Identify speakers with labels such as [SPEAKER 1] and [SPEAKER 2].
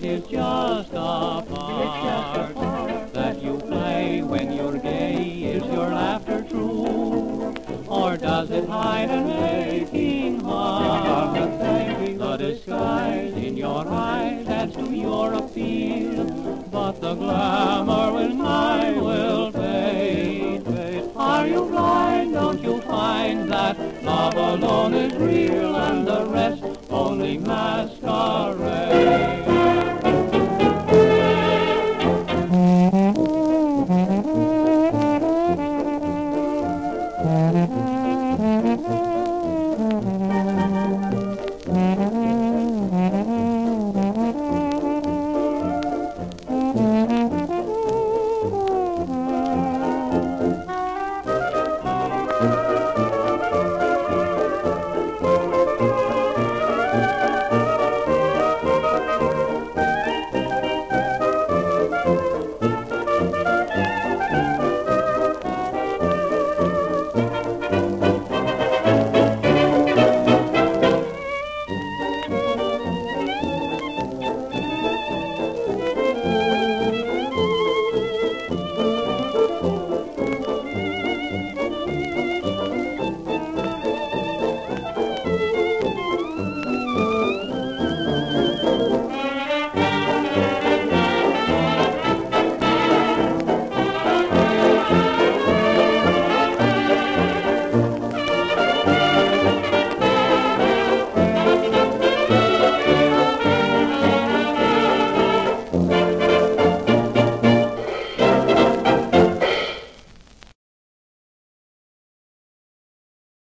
[SPEAKER 1] is just a part that you play when you're gay. Is your laughter true, or does it hide an aching heart? The disguise in your eyes adds to your appeal, but the glamour with time will fade. Are you blind? Don't you find that love alone is real and the rest only masquerade?